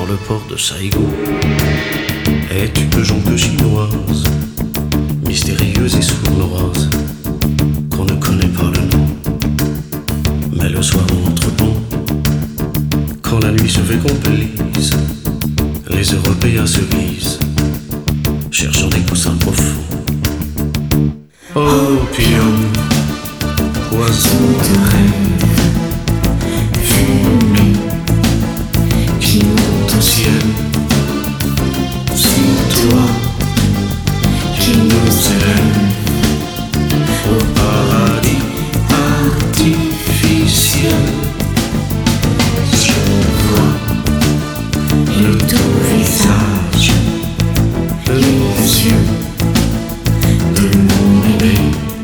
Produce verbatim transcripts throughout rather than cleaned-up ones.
dans le port de Saigon est une jonque chinoise, mystérieuse et sournoise, qu'on ne connaît pas le nom. Mais le soir on entre bon, quand la nuit se fait complice, les Européens se glissent, cherchant des coussins profonds. Opium, poison de rêve, fumée qui monte au ciel. C'est toi qui nous élève au paradis artificiel. Je vois le doux visage, les yeux de mon aîné.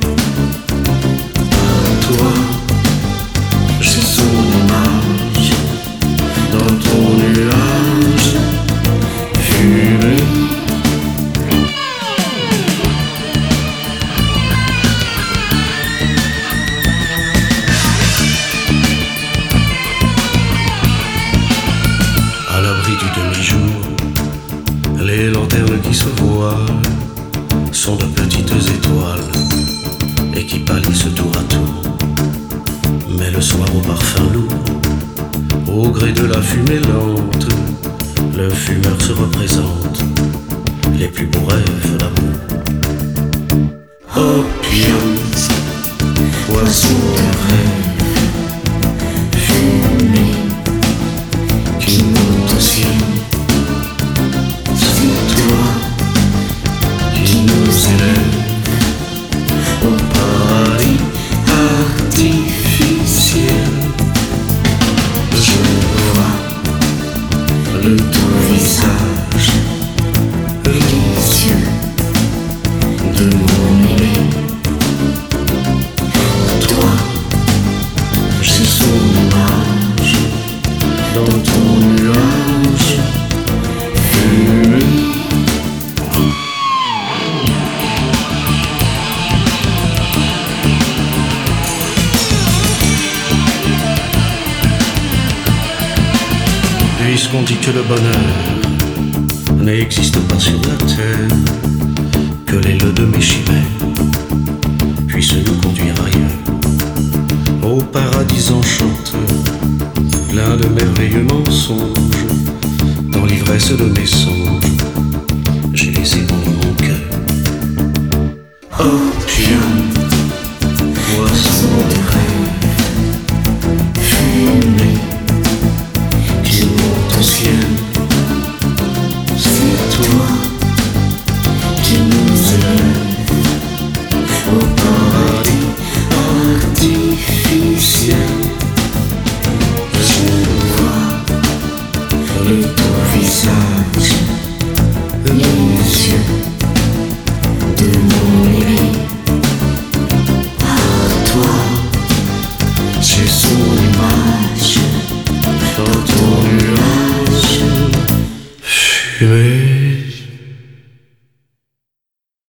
À toi, j'ai son image dans ton nuage fumé. À l'abri du demi-jour, les lanternes qui se voilent sont de petites étoiles et qui pâlissent tour à tour. Mais le soir au parfum lourd, au gré de la fumée lente, le fumeur se représente les plus beaux rêves d'amour. Opium, poison de rêve, fumée qui monte au ciel. C'est toi qui nous élève au paradis artificiel. Je vois le doux visage, les yeux de mon aîné. Toi, j'ai son image dans ton nuage fumé. Puisqu'on dit que le bonheur n'existe pas sur la terre, que l'aile de mes chimères puisse nous conduire ailleurs, au paradis enchanteur, plein de merveilleux mensonges, dans l'ivresse de mes songes, j'ai laissé tomber mon cœur. Opium, poison de rêve.